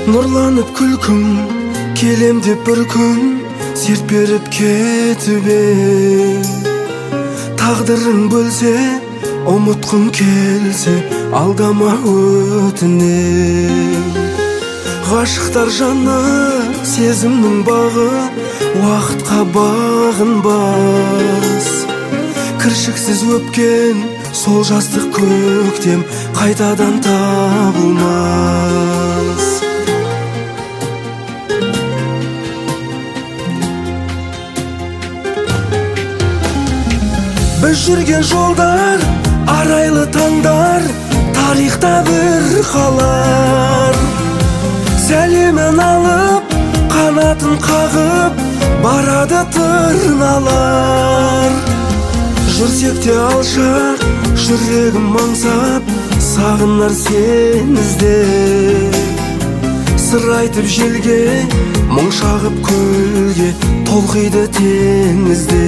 Нұрланып күлкім келем деп бір күн серт беріп кетіп тағдырың бөлсе ұмытқым келсе алдама өтінем. Ғашықтар жаны сезімнің бағы уақытқа бағынбас. Кіршіксіз өпкен сол жастық көктем қайтадан табылмас. Біз жүрген жолдар, арайлы таңдар, тарихта бір қалар. Сәлемін алып, қанатын қағып, барады тырналар. Жүрсек те алшақ, жүрегім аңсап, сағынар сен іздеп. Сыр айтып желге, мұң шағып көлге, толқиды теңізде.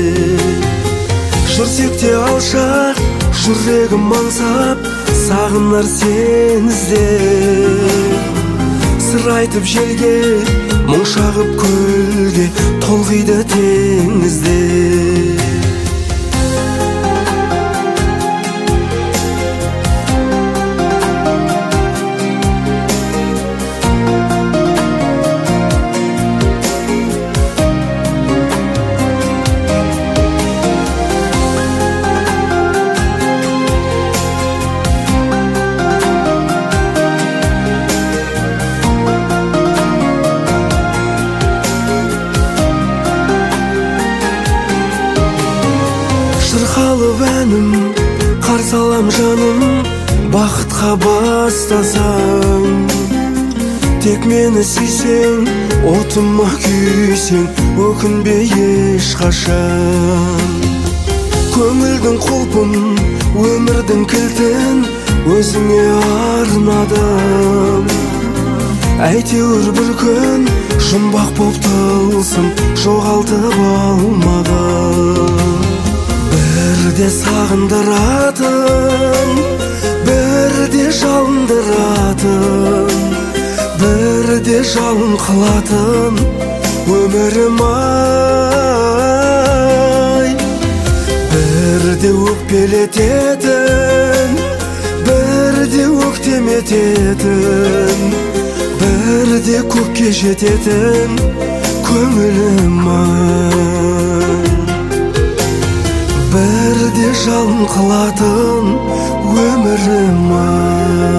Жүрсек те алшақ, жүрегім аңсап, сағынар сен іздеп. Сыр айтып желге, мұң шағып көлге, толқиды теңізде. Шырқалып әнім, қарсы алам жаным, бақытқа бастасаң. Тек мені сүйсең, отыма күйсең, өкінбе ешқашан. Көңілдің құлпын, өмірдің кілтін, өзіңе арнадым. Әйтеуір бір күн, жұмбақ боп тылсым, жоғалтып алмадым. Бірде сағындыратын, бірде жалындыратын, бірде жалын қылатын өмірім ай. Бірде өкпелететін, бірде өктем ететін, бірде көкке жететін көңілім ай. Бірде жалын қылатын өмірім ай.